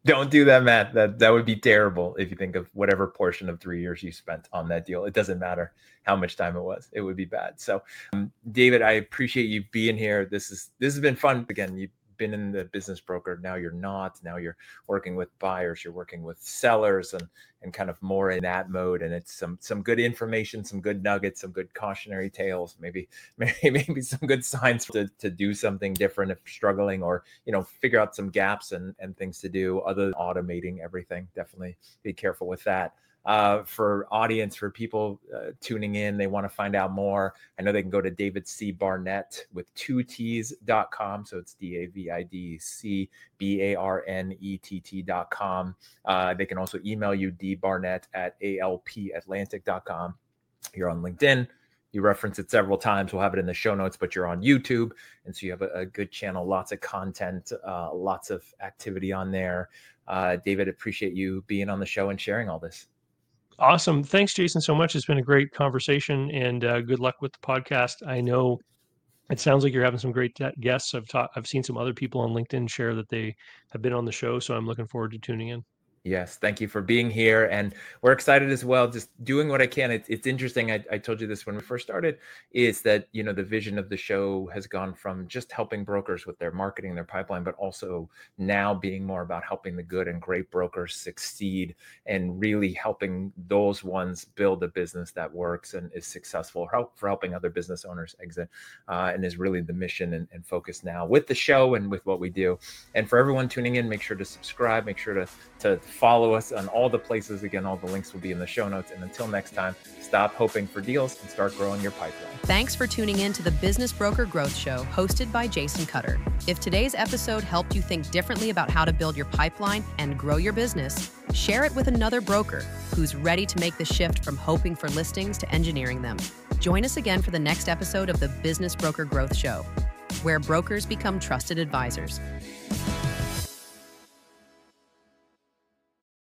Don't do that, Matt. That that would be terrible if you think of whatever portion of three years you spent on that deal. It doesn't matter how much time it was. It would be bad. So, um, David, I appreciate you being here. This is this has been fun. Again, you've been in the business broker. Now you're not. Now you're working with buyers. You're working with sellers, and and kind of more in that mode. And it's some some good information, some good nuggets, some good cautionary tales. Maybe maybe maybe some good signs to to do something different if you're struggling, or you know figure out some gaps and and things to do other than automating everything. Definitely be careful with that. Uh, for audience, for people uh, tuning in, they want to find out more. I know they can go to David C. Barnett with two T's dot com. So it's D A V I D C B A R N E T T dot com. Uh, they can also email you dbarnett at A L P Atlantic dot com. You're on LinkedIn. You reference it several times. We'll have it in the show notes, but you're on YouTube. And so you have a, a good channel, lots of content, uh, lots of activity on there. Uh, David, appreciate you being on the show and sharing all this. Awesome. Thanks, Jason, so much. It's been a great conversation, and uh, good luck with the podcast. I know it sounds like you're having some great guests. I've taught, I've seen some other people on LinkedIn share that they have been on the show, so I'm looking forward to tuning in. Yes, thank you for being here. And we're excited as well, just doing what I can. It, it's interesting. I, I told you this when we first started, is that, you know, the vision of the show has gone from just helping brokers with their marketing, their pipeline, but also now being more about helping the good and great brokers succeed and really helping those ones build a business that works and is successful, help for helping other business owners exit, uh, and is really the mission and, and focus now with the show and with what we do. And for everyone tuning in, make sure to subscribe, make sure to, to follow us on all the places. Again, all the links will be in the show notes. And until next time, stop hoping for deals and start growing your pipeline. Thanks for tuning in to the Business Broker Growth Show, hosted by Jason Cutter. If today's episode helped you think differently about how to build your pipeline and grow your business, share it with another broker who's ready to make the shift from hoping for listings to engineering them. Join us again for the next episode of the Business Broker Growth Show, where brokers become trusted advisors.